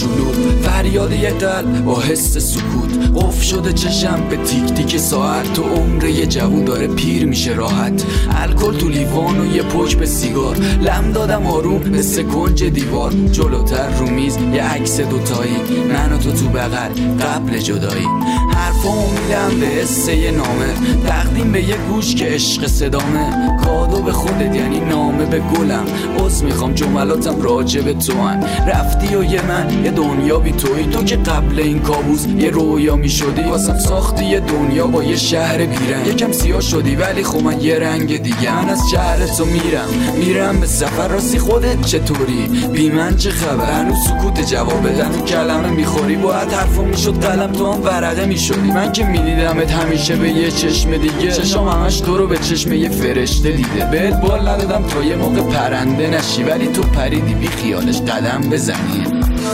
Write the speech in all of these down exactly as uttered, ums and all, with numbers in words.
شلوغ، فریاد یه قلب با حس سکوت. قفل شده چشم به تیک تیک ساعت، تو عمر یه جوون داره پیر میشه راحت. الکل تو لیوان و یه پشت به سیگار، لم دادم آروم به سکنج دیوار. جلوتر رو میز یه عکس دوتایی، من و تو تو بغل قبل جدایی. حرفامو میدم به حسه یه نامه، تقدیم به یه گوش که عشق صدامه. کادو به خودت یعنی نامه به گلم، عذر میخوام جملاتم راجع به تو هن. رفتی و یه من یه دنیا بی توی، تو که قبل این کابوس یه رویا میشدی. واسم ساختی یه دنیا با یه شهر بیرنگ، یکم سیاه شدی ولی خب من یه رنگ دیگه. من از شهر تو میرم میرم به سفر، راستی خودت چطوری؟ بی من چه خبر؟ هنوز سکوت جواب بدن و کلمه میخوری، باید حرفا میشد قلم تو هم ورقه میشدی. من که میدیدمت همیشه به یه چشم دیگه، چشام همش تو رو به چشم یه فرشته دیده. بهت بال ندادم تا یه موقع پرنده نشی، ولی تو پریدی بی خیالش قدم بزنی.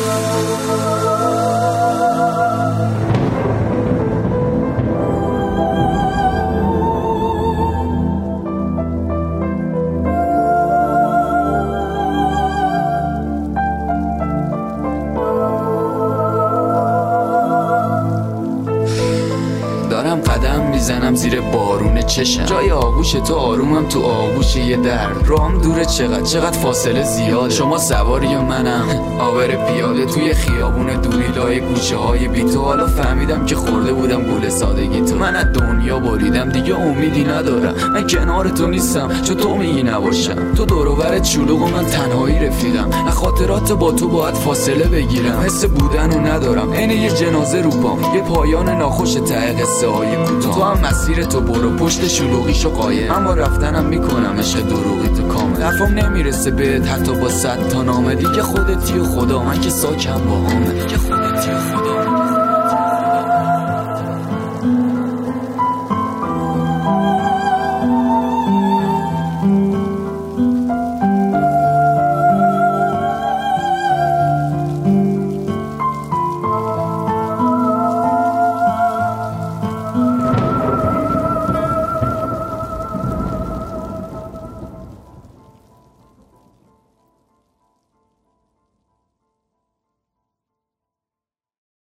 دارم قدم میزنم زیر بارون چشم، جای آغوش تو آرومم تو آغوش یه در. رام دوره چقدر چقدر فاصله زیاده، شما سواری و منم آور پیاده. توی خیابون دوری لای گوشه های بی تو، حالا فهمیدم که خورده بودم گول سادگی تو. من از دنیا بریدم دیگه امیدی ندارم، من کنار تو نیستم چون تو میگی نباشم. تو دور و برت شلوغ و من تنهایی رفیقم، از خاطرات با تو باید فاصله بگیرم. حس بودن رو ندارم، عین یه جنازه رو پام، یه پایان ناخوش ته قصه های کوتاه. تو هم مسیر تو برو، پشت شلوغیشو قایم، اما رفتنم میکنم عشق دروغی تو کامل. حرفم نمیرسه بهت حتی با صد تا نامه، دیگه خودتی و خدا، من که ساکم با همه، دیگه خودتی و خدا.